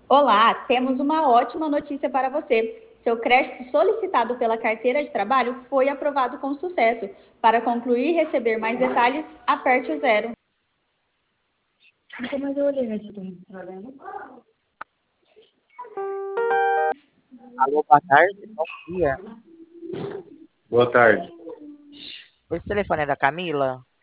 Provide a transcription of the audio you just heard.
Olá, temos uma ótima notícia para você. Seu crédito solicitado pela carteira de trabalho foi aprovado com sucesso. Para concluir e receber mais detalhes, aperte o zero. Nunca mais eu olhei nesse trabalhando. Alô, boa tarde, bom dia. Boa tarde. Esse telefone é da Camila?